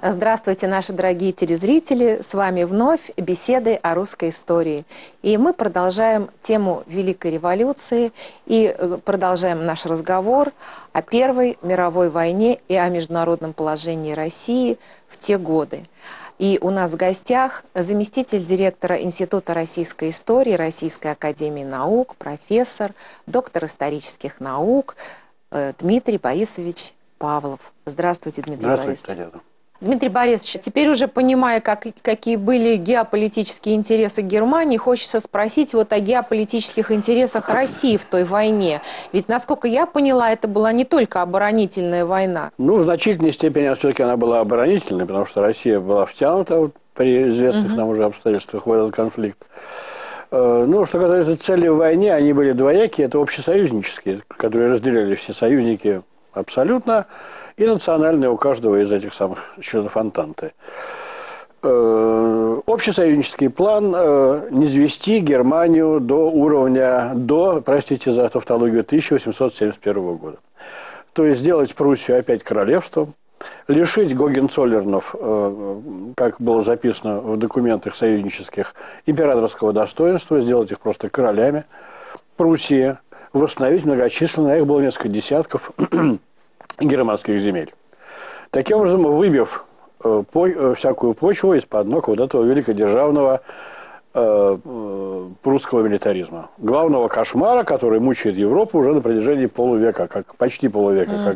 Здравствуйте, наши дорогие телезрители! С вами вновь беседы о русской истории. И мы продолжаем тему Великой революции и продолжаем наш разговор о Первой мировой войне и о международном положении России в те годы. И у нас в гостях заместитель директора Института российской истории Российской академии наук, профессор, доктор исторических наук Дмитрий Борисович Павлов. Здравствуйте, Дмитрий Борисович. Здравствуйте, Татьяна. Дмитрий Борисович, теперь уже понимая, какие были геополитические интересы Германии, хочется спросить вот о геополитических интересах России в той войне. Ведь, насколько я поняла, это была не только оборонительная война. Ну, в значительной степени все-таки она была оборонительной, потому что Россия была втянута при известных нам уже обстоятельствах в этот конфликт. Ну, что касается целей в войне, они были двоякие. Это общесоюзнические, которые разделяли все союзники абсолютно, и национальные у каждого из этих самых членов Антанты. Общесоюзнический план низвести Германию до уровня, простите за тавтологию, 1871 года. То есть сделать Пруссию опять королевством, лишить Гогенцоллернов, как было записано в документах союзнических, императорского достоинства, сделать их просто королями Пруссии, восстановить многочисленные, их было несколько десятков германских земель. Таким образом, выбив всякую почву из-под ног вот этого великодержавного прусского милитаризма. Главного кошмара, который мучает Европу уже на протяжении полувека, почти полувека.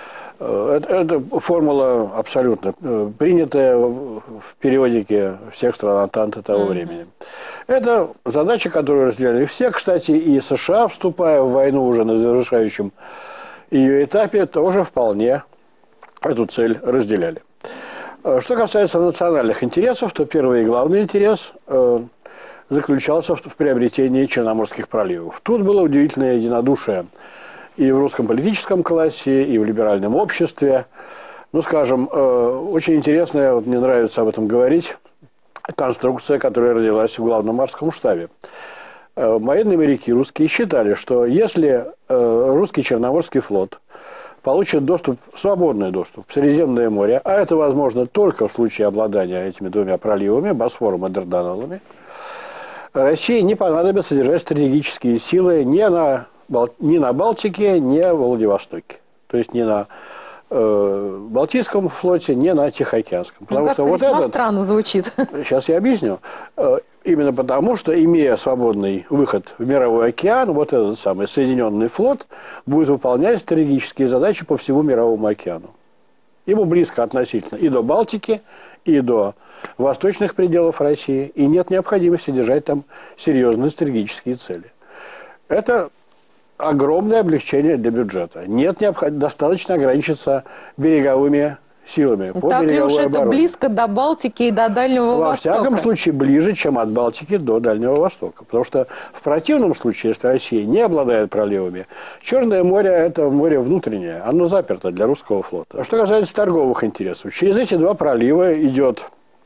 Это формула абсолютно принятая в периодике всех стран Антанты того времени. Это задача, которую разделяли все. Кстати, и США, вступая в войну уже на завершающем ее этапе, тоже вполне эту цель разделяли. Что касается национальных интересов, то первый и главный интерес заключался в приобретении Черноморских проливов. Тут было удивительное единодушие и в русском политическом классе, и в либеральном обществе. Ну, скажем, очень интересная, вот мне нравится об этом говорить, конструкция, которая родилась в главном морском штабе. Военные моряки русские считали, что если русский Черноморский флот получит свободный доступ в Средиземное море, а это возможно только в случае обладания этими двумя проливами, Босфором и Дарданеллами, России не понадобится держать стратегические силы ни на Балтике, ни в Владивостоке. То есть ни на Балтийском флоте, ни на Тихоокеанском. Потому что вот весьма странно звучит. Сейчас я объясню. Именно потому, что, имея свободный выход в мировой океан, вот этот самый Соединенный флот будет выполнять стратегические задачи по всему Мировому океану. Ему близко относительно и до Балтики, и до восточных пределов России, и нет необходимости держать там серьезные стратегические цели. Это огромное облегчение для бюджета. Нет необходимости, достаточно ограничиться береговыми силами. Так ли уж это близко до Балтики и до Дальнего Востока? Во всяком случае, ближе, чем от Балтики до Дальнего Востока. Потому что в противном случае, если Россия не обладает проливами, Черное море – это море внутреннее, оно заперто для русского флота. Что касается торговых интересов, через эти два пролива идет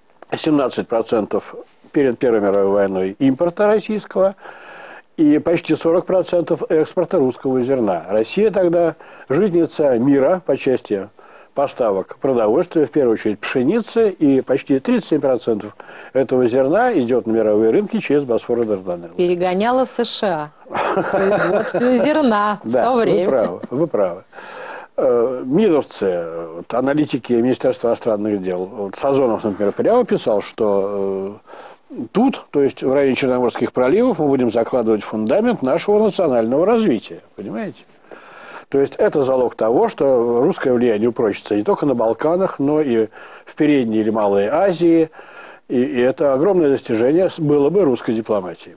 17% перед Первой мировой войной импорта российского и почти 40% экспорта русского зерна. Россия тогда житница мира по части поставок продовольствия, в первую очередь пшеницы, и почти 37% этого зерна идет на мировые рынки через Босфор и Дарданеллы. Перегоняла США в производстве зерна в то время. Вы правы. Мировцы, аналитики Министерства иностранных дел, Сазонов, например, прямо писал, что тут, то есть в районе Черноморских проливов, мы будем закладывать фундамент нашего национального развития. Понимаете? То есть это залог того, что русское влияние упрочится не только на Балканах, но и в Передней или Малой Азии. И это огромное достижение было бы русской дипломатии.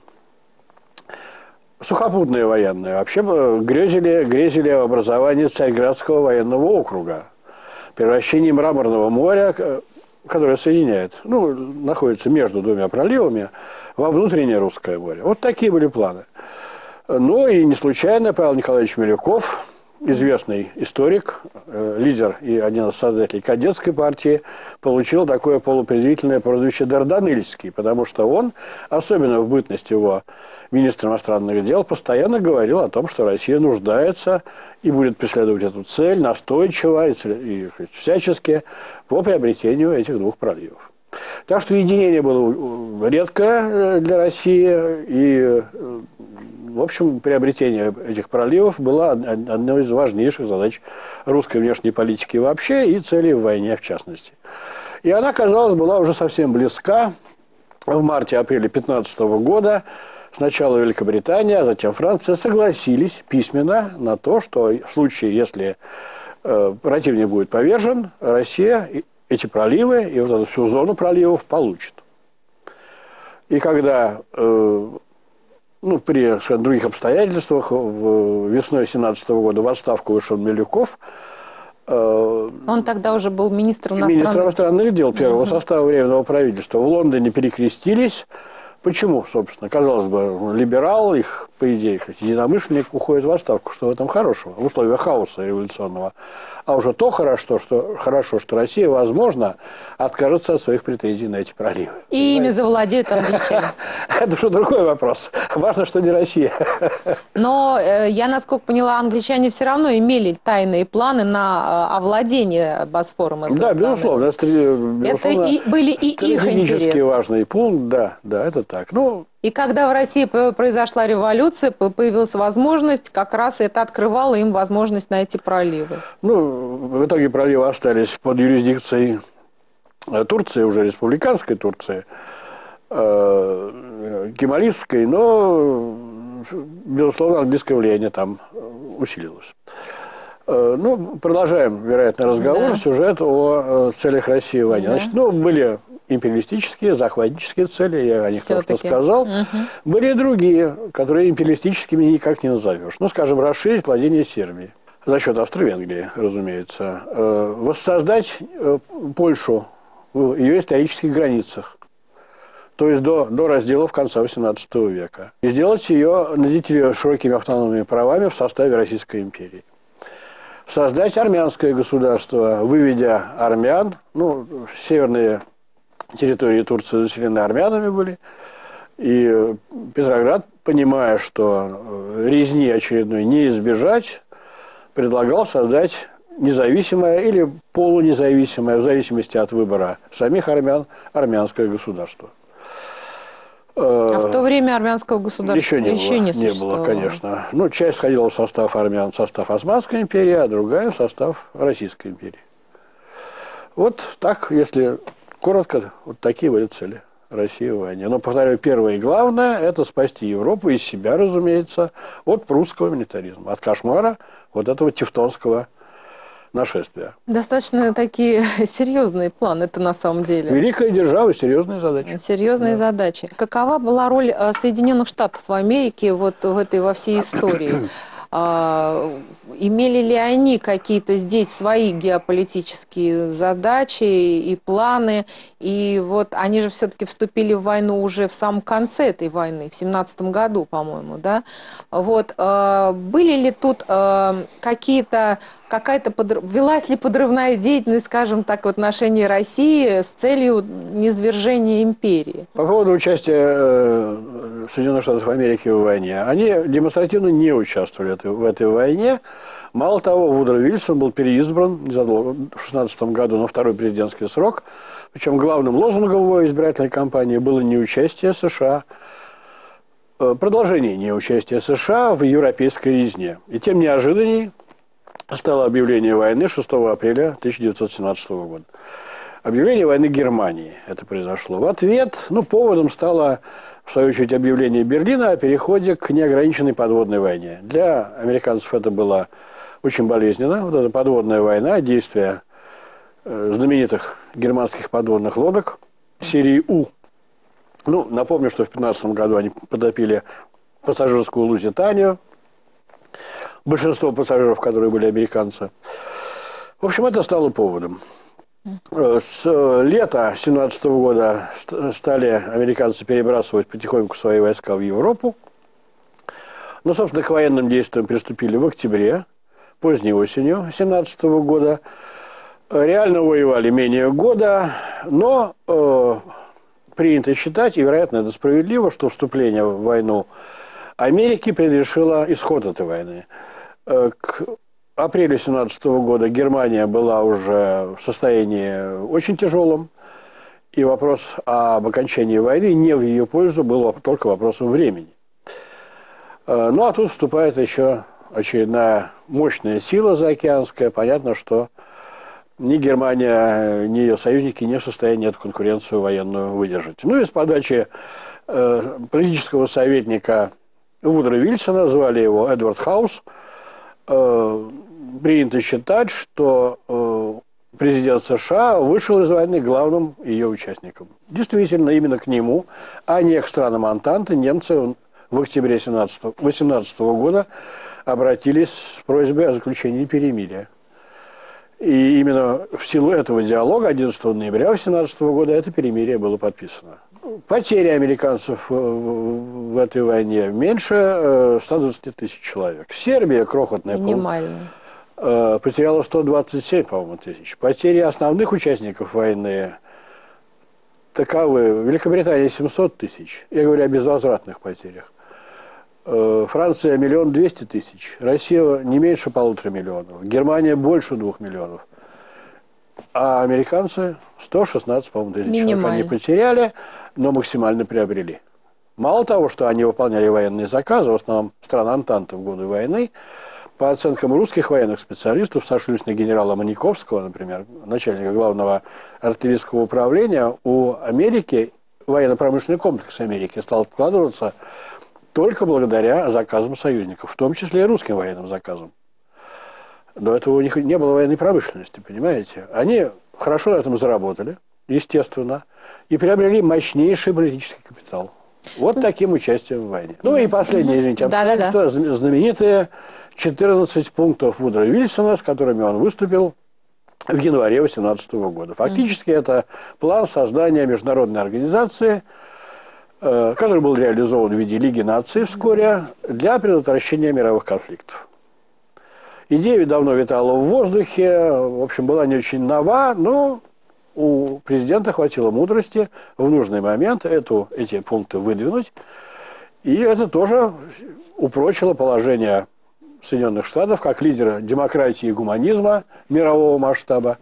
Сухопутные военные вообще грезили об образовании Царьградского военного округа. Превращении Мраморного моря, которое соединяет, находится между двумя проливами, во внутреннее Русское море. Вот такие были планы. Ну и не случайно Павел Николаевич Милюков известный историк, лидер и один из создателей кадетской партии, получил такое полупрезрительное прозвище Дарданельский, потому что он, особенно в бытность его министром иностранных дел, постоянно говорил о том, что Россия нуждается и будет преследовать эту цель настойчиво и всячески по приобретению этих двух проливов. Так что единение было редкое для России, и, в общем, приобретение этих проливов было одной из важнейших задач русской внешней политики вообще и целей в войне в частности. И она, казалось, была уже совсем близка. В марте-апреле 2015 года сначала Великобритания, а затем Франция согласились письменно на то, что в случае, если противник будет повержен, Россия эти проливы и вот эту всю зону проливов получит. И когда при совершенно других обстоятельствах весной 2017 года в отставку вышел Милюков, он тогда уже был министром иностранных дел первого состава Временного правительства, в Лондоне перекрестились. Почему, собственно? Казалось бы, либерал, их, по идее, единомышленник уходит в отставку. Что в этом хорошего? В условиях хаоса революционного. А уже то хорошо, что Россия, возможно, откажется от своих претензий на эти проливы. И ими завладеют англичане. Это уже другой вопрос. Важно, что не Россия. Но я, насколько поняла, англичане все равно имели тайные планы на овладение Босфором. Да, безусловно. Это были и их интересы. Стратегически важный пункт, да, это так. И когда в России произошла революция, появилась возможность, как раз это открывало им возможность на эти проливы. В итоге проливы остались под юрисдикцией Турции, уже республиканской Турции, кемалистской, но, безусловно, английское влияние там усилилось. Продолжаем, вероятно, разговор, сюжет о целях России в войне. Значит, были империалистические, захватнические цели, я о них только что сказал. Были и другие, которые империалистическими никак не назовешь. Скажем, расширить владение Сербии. За счет Австро-Венгрии, разумеется. Воссоздать Польшу в ее исторических границах. То есть до разделов конца XVIII века. И сделать ее, наделить ее широкими автономными правами в составе Российской империи. Создать армянское государство, выведя армян, северные территории Турции заселены армянами были, и Петроград, понимая, что резни очередной не избежать, предлагал создать независимое или полунезависимое, в зависимости от выбора самих армян, армянское государство. А в то время армянского государства еще не было, конечно. Часть входила в состав армян, в состав Османской империи, а другая в состав Российской империи. Вот так, если коротко, вот такие были цели России в войне. Но, повторяю, первое и главное – это спасти Европу и себя, разумеется, от прусского милитаризма, от кошмара вот этого тевтонского нашествия. Достаточно такие серьезные планы, это на самом деле. Великая держава, серьезные задачи. Серьезные задачи. Какова была роль Соединенных Штатов Америки во всей истории? Имели ли они какие-то здесь свои геополитические задачи и планы? И вот они же все-таки вступили в войну уже в самом конце этой войны, в 17 году, по-моему, да? Вот, были ли тут велась ли подрывная деятельность, скажем так, в отношении России с целью низвержения империи? По поводу участия Соединенных Штатов Америки в войне. Они демонстративно не участвовали в этой войне. Мало того, Вудро Вильсон был переизбран незадолго, в 2016 году на второй президентский срок. Причем главным лозунгом его избирательной кампании было неучастие США, продолжение неучастия США в европейской резне. И тем неожиданней стало объявление войны 6 апреля 1917 года. Объявление войны Германии это произошло. В ответ, поводом стало, в свою очередь, объявление Берлина о переходе к неограниченной подводной войне. Для американцев это было очень болезненно. Вот эта подводная война, действия знаменитых германских подводных лодок серии У. Напомню, что в 2015 году они потопили пассажирскую Лузитанию. Большинство пассажиров, которые были американцы. В общем, это стало поводом. С лета 2017 года стали американцы перебрасывать потихоньку свои войска в Европу. Собственно, к военным действиям приступили в октябре. поздней осенью 17 года. Реально воевали менее года, но принято считать, и, вероятно, это справедливо, что вступление в войну Америки предрешило исход этой войны. К апрелю 17 года Германия была уже в состоянии очень тяжелом, и вопрос об окончании войны не в ее пользу был только вопросом времени. Ну, а тут вступает еще очередная мощная сила заокеанская. Понятно, что ни Германия, ни ее союзники не в состоянии эту конкуренцию военную выдержать. Ну и с подачи политического советника Вудро Вильсона, звали его Эдвард Хаус, принято считать, что президент США вышел из войны главным ее участником. Действительно, именно к нему, а не к странам Антанты, немцы в октябре 18 года обратились с просьбой о заключении перемирия. И именно в силу этого диалога 11 ноября 18 года это перемирие было подписано. Потери американцев в этой войне меньше 120 тысяч человек. Сербия, крохотная, потеряла 127, по-моему, тысяч. Потери основных участников войны таковы. Великобритания 700 тысяч. Я говорю о безвозвратных потерях. Франция 1 200 000 тысяч. Россия не меньше 1,5 миллиона. Германия больше 2 миллионов. А американцы 116, по-моему, тысяч человек они потеряли, но максимально приобрели. Мало того, что они выполняли военные заказы, в основном стран Антанты в годы войны, по оценкам русских военных специалистов, сошлюсь на генерала Маниковского, например, начальника главного артиллерийского управления, у Америки, военно-промышленный комплекс Америки стал откладываться только благодаря заказам союзников, в том числе и русским военным заказам. До этого у них не было военной промышленности, понимаете? Они хорошо на этом заработали, естественно, и приобрели мощнейший политический капитал. Вот таким участием в войне. Ну и последнее, извините, обстоятельство, знаменитые 14 пунктов Вудро Вильсона, с которыми он выступил в январе 18 года. Фактически это план создания международной организации, который был реализован в виде Лиги наций вскоре, для предотвращения мировых конфликтов. Идея ведь давно витала в воздухе, в общем, была не очень нова, но у президента хватило мудрости в нужный момент эти пункты выдвинуть. И это тоже упрочило положение Соединенных Штатов как лидера демократии и гуманизма мирового масштаба.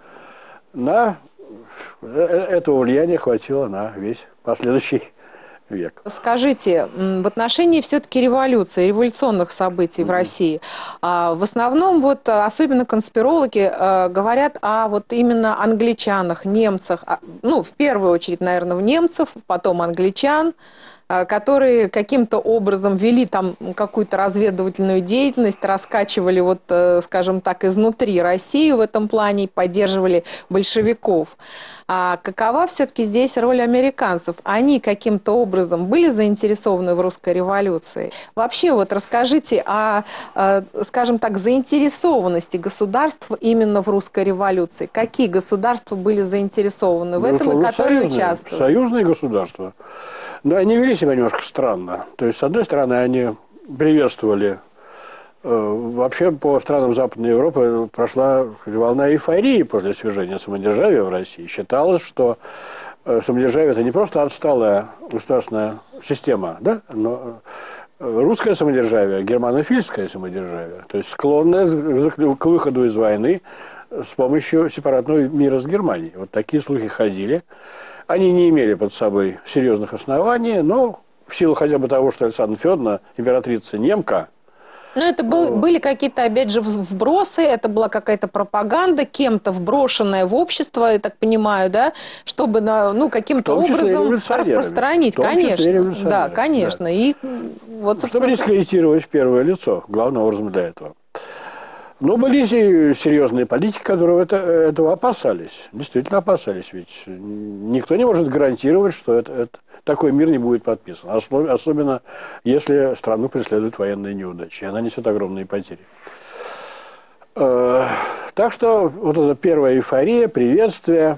Этого влияния хватило на весь последующий век. Скажите, в отношении все-таки революции, революционных событий в России, в основном, вот, особенно конспирологи говорят о вот именно англичанах, немцах, ну, в первую очередь, наверное, в немцев, потом англичан, которые каким-то образом вели там какую-то разведывательную деятельность, раскачивали, вот, скажем так, изнутри Россию в этом плане, поддерживали большевиков. А какова все-таки здесь роль американцев? Они каким-то образом были заинтересованы в русской революции? Вообще, вот расскажите о, скажем так, заинтересованности государств именно в русской революции. Какие государства были заинтересованы в этом и которые участвовали? Союзные государства. Но они вели себя немножко странно. То есть, с одной стороны, они приветствовали... Вообще, по странам Западной Европы прошла волна эйфории после свержения самодержавия в России. Считалось, что самодержавие – это не просто отсталая государственная система, да? Но русское самодержавие, германофильское самодержавие, то есть склонное к выходу из войны с помощью сепаратного мира с Германией. Вот такие слухи ходили. Они не имели под собой серьезных оснований, но в силу хотя бы того, что Александра Федоровна, императрица немка. Но это были какие-то, опять же, вбросы, это была какая-то пропаганда, кем-то вброшенная в общество, я так понимаю, да, чтобы ну, каким-то образом распространить, конечно. Да, конечно. Да. И вот, чтобы дискредитировать в первое лицо, главным образом для этого. Но были серьезные политики, которые этого опасались. Действительно опасались. Ведь никто не может гарантировать, что такой мир не будет подписан. Особенно, если страну преследуют военные неудачи. И она несет огромные потери. Так что вот эта первая эйфория, приветствие,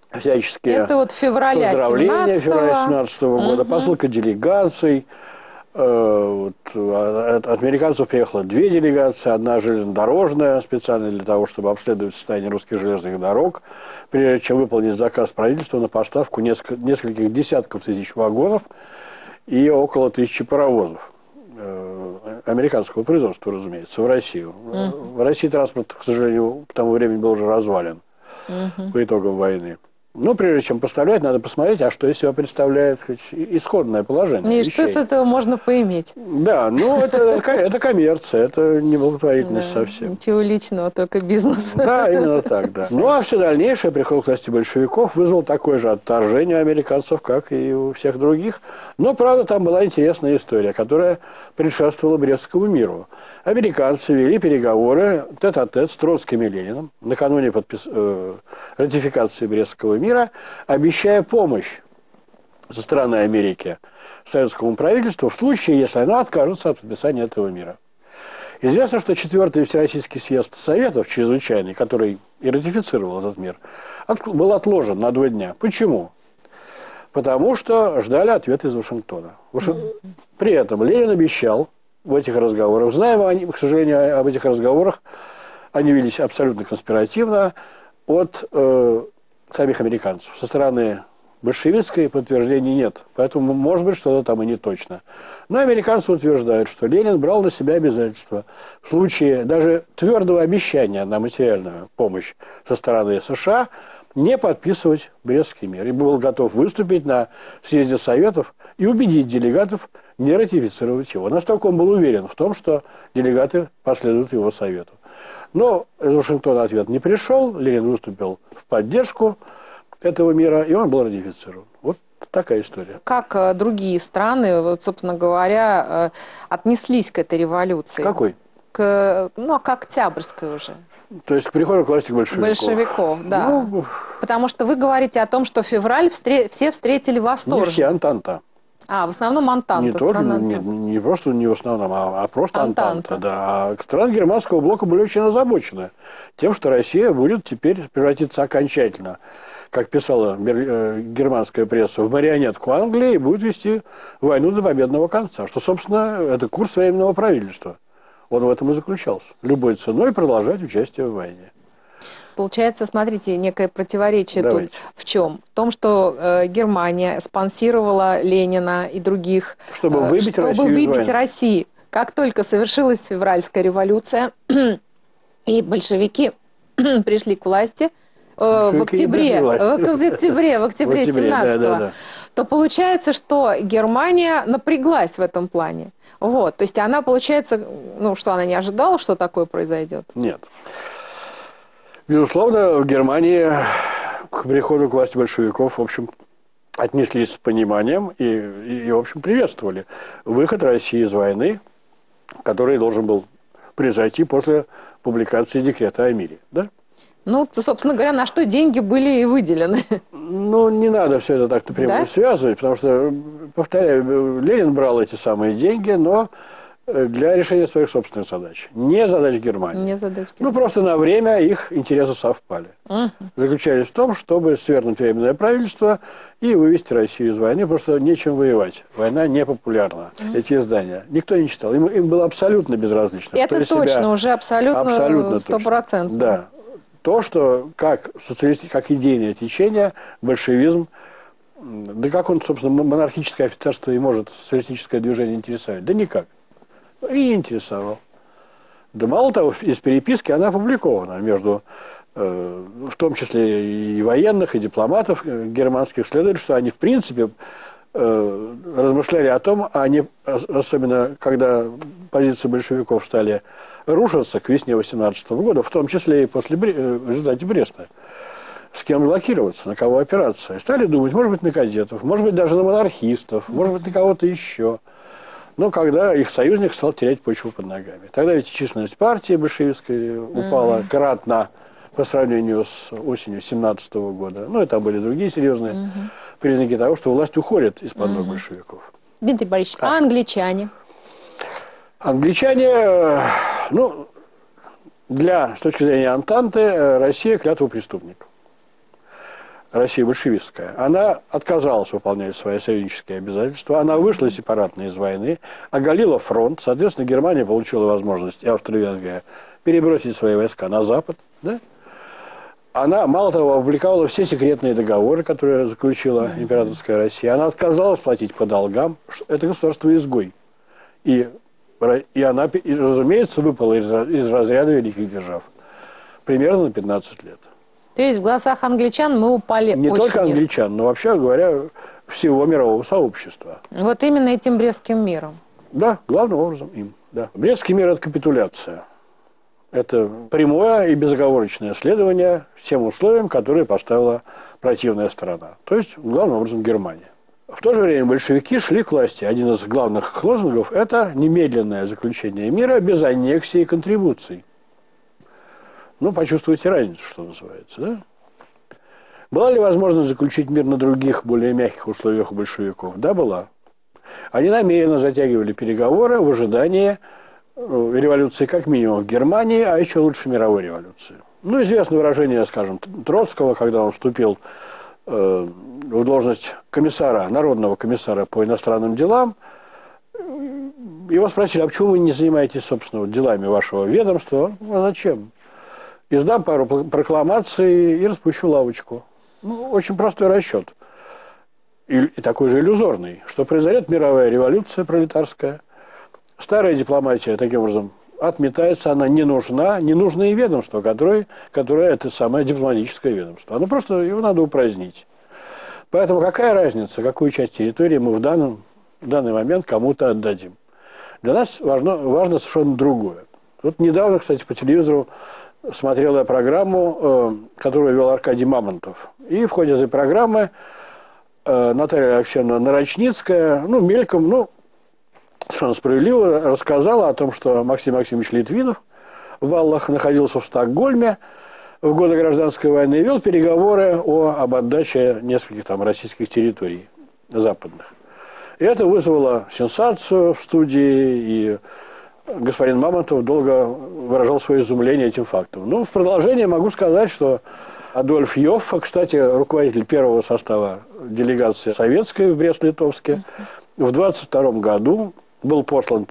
всяческие это вот февраля поздравления февраля 17 года, посылка делегаций. От американцев приехало 2 делегации, одна железнодорожная, специально для того, чтобы обследовать состояние русских железных дорог, прежде чем выполнить заказ правительства на поставку нескольких десятков тысяч вагонов и около 1000 паровозов. Американского производства, разумеется, в Россию. В России транспорт, к сожалению, к тому времени был уже развален по итогам войны. Но прежде чем поставлять, надо посмотреть, а что из себя представляет исходное положение. И что с этого можно поиметь? Да, ну это коммерция, это не благотворительность совсем. Ничего личного, только бизнес. Да, именно так, да. Ну а все дальнейшее приход к власти большевиков вызвал такое же отторжение американцев, как и у всех других. Но, правда, там была интересная история, которая предшествовала Брестскому миру. Американцы вели переговоры тет-а-тет с Троцким и Лениным накануне ратификации Брестского мира, обещая помощь со стороны Америки советскому правительству в случае, если оно откажется от подписания этого мира. Известно, что 4-й Всероссийский съезд Советов, чрезвычайный, который и ратифицировал этот мир, был отложен на 2 дня. Почему? Потому что ждали ответа из Вашингтона. При этом Ленин обещал в этих разговорах, знаем, к сожалению, об этих разговорах, они велись абсолютно конспиративно, от самих американцев. Со стороны большевистской подтверждений нет. Поэтому, может быть, что-то там и не точно. Но американцы утверждают, что Ленин брал на себя обязательства в случае даже твердого обещания на материальную помощь со стороны США не подписывать Брестский мир. И был готов выступить на съезде Советов и убедить делегатов не ратифицировать его. Настолько он был уверен в том, что делегаты последуют его совету. Но из Вашингтона ответ не пришел. Ленин выступил в поддержку этого мира, и он был ратифицирован. Вот такая история. Как другие страны, вот, собственно говоря, отнеслись к этой революции? Какой? К Октябрьской уже. То есть к приходу к власти большевиков. Большевиков, да. Ну, потому что вы говорите о том, что февраль все встретили восторженно. Не все, Антанта. В основном Антанта. Не просто не в основном, а просто Антанта. Да. А страны германского блока были очень озабочены тем, что Россия будет теперь превратиться окончательно, как писала германская пресса, в марионетку Англии и будет вести войну до победного конца. Что, собственно, это курс Временного правительства. Он в этом и заключался. Любой ценой продолжать участие в войне. Получается, смотрите, некое противоречие тут в чем? В том, что Германия спонсировала Ленина и других, чтобы выбить Россию. Как только совершилась февральская революция, и большевики пришли к власти в октябре 17-го, то получается, что Германия напряглась в этом плане. Вот, то есть она, получается, что она не ожидала, что такое произойдет? Нет. Безусловно, в Германии к приходу к власти большевиков, в общем, отнеслись с пониманием и в общем, приветствовали выход России из войны, который должен был произойти после публикации декрета о мире. Да? Ну, собственно говоря, на что деньги были и выделены. Ну, не надо все это так напрямую связывать, потому что, повторяю, Ленин брал эти самые деньги, но для решения своих собственных задач. Не задач Германии. Не задач Германии. Просто на время их интересы совпали. Заключались в том, чтобы свергнуть Временное правительство и вывести Россию из войны, потому что нечем воевать. Война не популярна. Эти издания. Никто не читал. Им было абсолютно безразлично. Это точно, уже абсолютно 100%. Да. То, что как идейное течение, большевизм, да как он, собственно, монархическое офицерство и может социалистическое движение интересовать? Да никак. И не интересовал. Да мало того, из переписки она опубликована между, в том числе и военных, и дипломатов германских, следует, что они в принципе размышляли о том, особенно когда позиции большевиков стали рушиться к весне 18 года, в том числе и в результате Бреста, с кем блокироваться, на кого опираться. И стали думать, может быть, на кадетов, может быть, даже на монархистов, может быть, на кого-то еще. Но когда их союзник стал терять почву под ногами. Тогда ведь численность партии большевистской упала кратно по сравнению с осенью 17 года. Ну, и там были другие серьезные признаки того, что власть уходит из-под ног большевиков. Дмитрий Борисович, а англичане? Англичане, с точки зрения Антанты, Россия клятва преступник. Россия большевистская, она отказалась выполнять свои союзнические обязательства, она вышла сепаратно из войны, оголила фронт, соответственно, Германия получила возможность, и Австро-Венгрия, перебросить свои войска на Запад, да? Она, мало того, опубликовала все секретные договоры, которые заключила императорская Россия. Она отказалась платить по долгам. Это государство-изгой. И она, разумеется, выпала из разряда великих держав. Примерно на 15 лет. То есть в глазах англичан мы упали не очень только низко. англичан, но вообще говоря, всего мирового сообщества. Вот именно этим Брестским миром. Да, главным образом им. Да. Брестский мир – это капитуляция. Это прямое и безоговорочное следование всем условиям, которые поставила противная сторона. То есть, главным образом, Германия. В то же время большевики шли к власти. Один из главных лозунгов – это немедленное заключение мира без аннексии и контрибуций. Ну, почувствуйте разницу, что называется, да? Была ли возможность заключить мир на других, более мягких условиях у большевиков? Да, была. Они намеренно затягивали переговоры в ожидании революции как минимум в Германии, а еще лучше мировой революции. Ну, известно выражение, скажем, Троцкого, когда он вступил в должность комиссара, народного комиссара по иностранным делам. Его спросили, а почему вы не занимаетесь, собственно, делами вашего ведомства? А зачем? Издам пару прокламаций и распущу лавочку. Ну, очень простой расчет. И такой же иллюзорный, что произойдет мировая революция пролетарская. Старая дипломатия, таким образом, отметается, она не нужна, не нужно и ведомство, которое это самое дипломатическое ведомство. Оно просто, его надо упразднить. Поэтому какая разница, какую часть территории мы в данный момент кому-то отдадим? Для нас важно совершенно другое. Вот недавно, кстати, по телевизору смотрел я программу, которую вел Аркадий Мамонтов. И в ходе этой программы Наталья Алексеевна Нарочницкая, мельком, совершенно справедливо рассказала о том, что Максим Максимович Литвинов в Валлах находился в Стокгольме в годы гражданской войны и вел переговоры об отдаче нескольких там российских территорий западных. И это вызвало сенсацию в студии, и господин Мамонтов долго выражал свое изумление этим фактом. Ну, в продолжение могу сказать, что Адольф Йоффе, кстати, руководитель первого состава делегации советской в Брест-Литовске, в 22 году был послан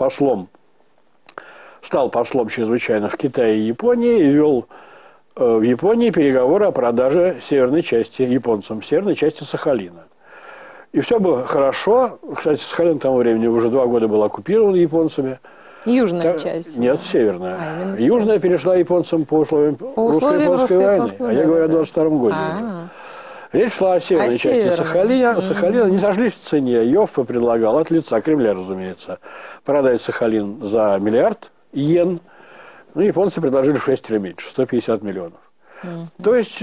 стал послом чрезвычайно в Китае и Японии и вел в Японии переговоры о продаже северной части японцам, северной части Сахалина. И все было хорошо. Кстати, Сахалин к тому времени уже 2 года был оккупирован японцами. Южная часть. Нет, северная. Южная перешла японцам по условиям русско-японской войны. А я говорю о 22 году уже. Речь шла о северной части Сахалина. Не сошлись в цене. Йоффе предлагал от лица Кремля, разумеется, продать Сахалин за $1 миллиард йен. Ну, японцы предложили в 6 раз меньше, 150 миллионов. То есть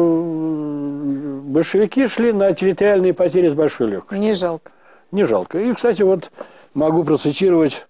большевики шли на территориальные потери с большой легкостью. Не жалко. Не жалко. И, кстати, вот могу процитировать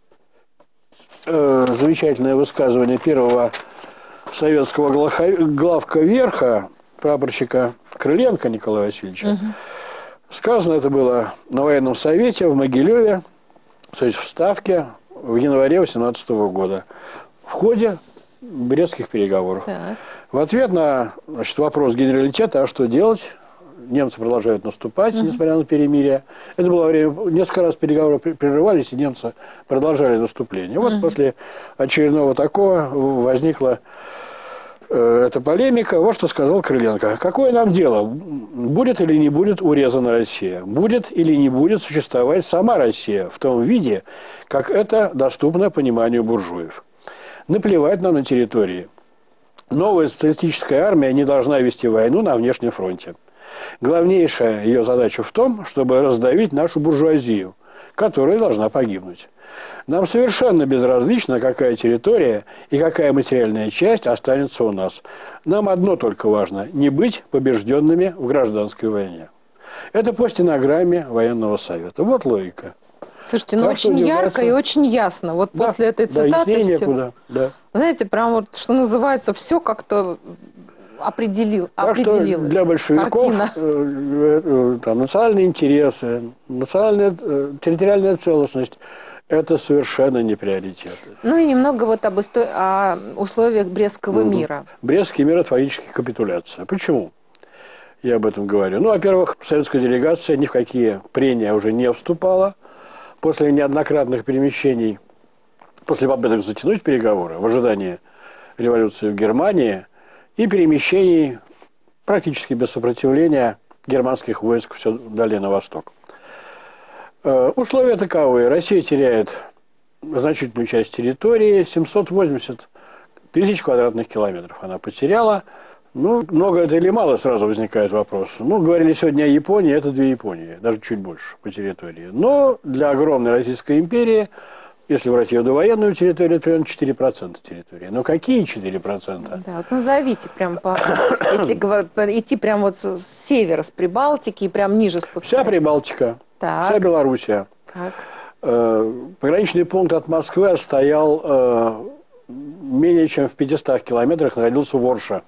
замечательное высказывание первого советского главка верха, прапорщика Крыленко Николая Васильевича. Сказано это было на военном совете в Могилеве, то есть в Ставке, в январе 18 года, в ходе брестских переговоров. Так. В ответ на вопрос генералитета, а что делать? Немцы продолжают наступать, несмотря на перемирие. Это было время, несколько раз переговоры прерывались, и немцы продолжали наступление. Вот после очередного такого возникла эта полемика. Вот что сказал Крыленко. Какое нам дело, будет или не будет урезана Россия? Будет или не будет существовать сама Россия в том виде, как это доступно пониманию буржуев? Наплевать нам на территории. Новая социалистическая армия не должна вести войну на внешнем фронте. Главнейшая ее задача в том, чтобы раздавить нашу буржуазию, которая должна погибнуть. Нам совершенно безразлично, какая территория и какая материальная часть останется у нас. Нам одно только важно – не быть побежденными в гражданской войне. Это по стенограмме военного совета. Вот логика. Слушайте, очень ярко и очень ясно. Вот после этой цитаты все. Некуда, да. Знаете, прям вот, что называется, все как-то определилось. Для большевиков национальные интересы, территориальная целостность – это совершенно не приоритеты. Ну и немного вот о условиях Брестского мира. Брестский мир – это фактически капитуляция. Почему? я об этом говорю. Ну, во-первых, советская делегация ни в какие прения уже не вступала. После неоднократных перемещений, после попыток затянуть переговоры в ожидании революции в Германии и перемещений практически без сопротивления германских войск все далее на восток. Условия таковы. Россия теряет значительную часть территории, 780 тысяч квадратных километров она потеряла. Ну, много это или мало, сразу возникает вопрос. Ну, говорили сегодня о Японии, это 2 Японии, даже чуть больше по территории. Но для огромной Российской империи, если брать ее довоенную территорию, это примерно 4% территории. Но какие 4%? Да, вот назовите прям если идти прям вот с севера, с Прибалтики и прям ниже спускаться. Вся Прибалтика, вся Белоруссия. Так. Пограничный пункт от Москвы стоял менее чем в 500 километрах, находился в Орше.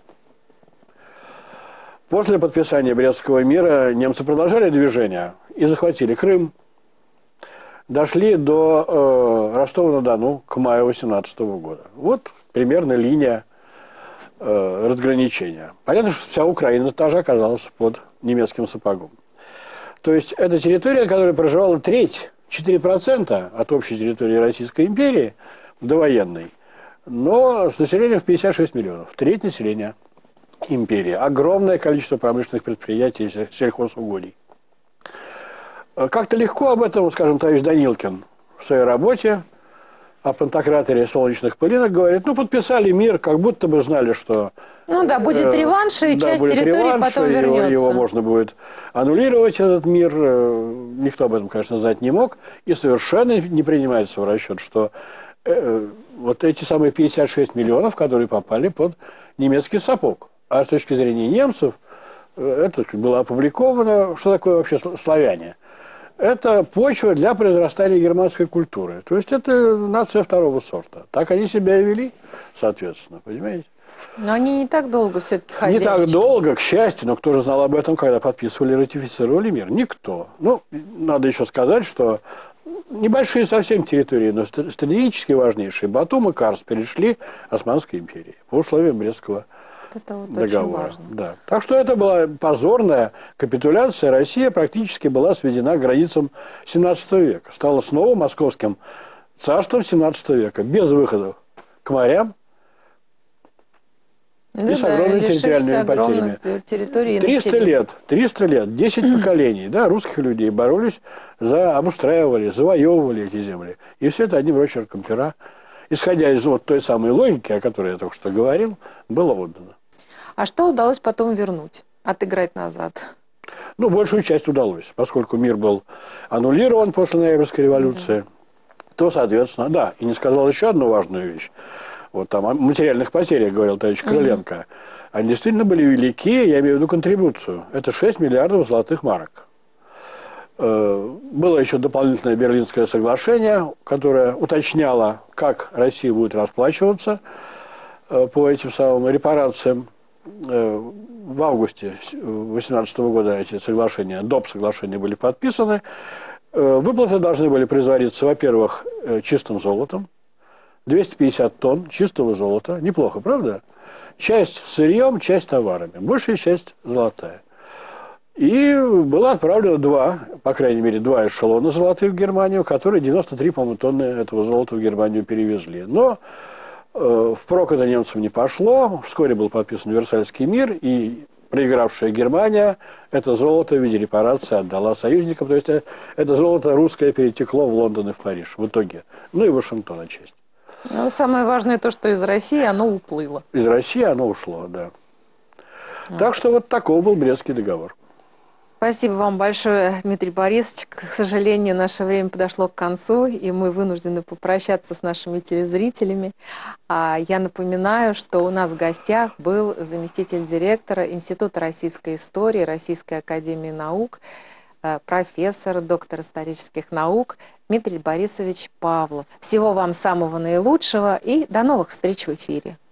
После подписания Брестского мира немцы продолжали движение и захватили Крым. Дошли до Ростова-на-Дону к маю 18 года. Вот примерно линия разграничения. Понятно, что вся Украина тоже оказалась под немецким сапогом. То есть это территория, на которой проживала треть, 4% от общей территории Российской империи, довоенной, но с населением в 56 миллионов. Треть населения империи. Огромное количество промышленных предприятий и сельхозугодий. Как-то легко об этом, скажем, товарищ Данилкин в своей работе о пантократоре солнечных пылинок говорит, ну, подписали мир, как будто бы знали, что... Ну да, будет реванш, и часть территории потом вернется. Его можно будет аннулировать, этот мир. Никто об этом, конечно, знать не мог. И совершенно не принимается в расчет, что вот эти самые 56 миллионов, которые попали под немецкий сапог. А с точки зрения немцев, это было опубликовано, что такое вообще славяне. Это почва для произрастания германской культуры. То есть это нация второго сорта. Так они себя и вели, соответственно, понимаете? Но они не так долго все-таки ходили. Не так долго, к счастью, но кто же знал об этом, когда подписывали и ратифицировали мир? Никто. Ну, надо еще сказать, что небольшие совсем территории, но стратегически важнейшие, Батум и Карс перешли Османской империи по условиям Брестского договора. Да. Так что это была позорная капитуляция. Россия практически была сведена к границам 17 века. Стала снова московским царством 17 века, без выходов к морям и с огромными территориальными потерями. 300 лет, 10 поколений, да, русских людей боролись, обустраивали, завоевывали эти земли. И все это одним росчерком пера, исходя из вот той самой логики, о которой я только что говорил, было отдано. А что удалось потом вернуть, отыграть назад? Ну, большую часть удалось, поскольку мир был аннулирован после Ноябрьской революции, то, соответственно, да, и не сказал еще одну важную вещь. Вот там о материальных потерях, говорил товарищ Крыленко. Они действительно были велики, я имею в виду контрибуцию. Это 6 миллиардов золотых марок. Было еще дополнительное Берлинское соглашение, которое уточняло, как Россия будет расплачиваться по этим самым репарациям. В августе 2018 года эти соглашения, доп. Соглашения были подписаны. Выплаты должны были производиться, во-первых, чистым золотом. 250 тонн чистого золота. Неплохо, правда? Часть сырьем, часть товарами. Большая часть золотая. И было отправлено по крайней мере, два эшелона золотых в Германию, которые 93, по-моему, тонны этого золота в Германию перевезли. Но впрок это немцам не пошло. Вскоре был подписан Версальский мир, и проигравшая Германия это золото в виде репарации отдала союзникам. То есть это золото русское перетекло в Лондон и в Париж в итоге. Ну и Вашингтон отчасти. Но самое важное то, что из России оно уплыло. Из России оно ушло, да. Так что вот такой был Брестский договор. Спасибо вам большое, Дмитрий Борисович. К сожалению, наше время подошло к концу, и мы вынуждены попрощаться с нашими телезрителями. Я напоминаю, что у нас в гостях был заместитель директора Института российской истории Российской академии наук, профессор, доктор исторических наук Дмитрий Борисович Павлов. Всего вам самого наилучшего и до новых встреч в эфире.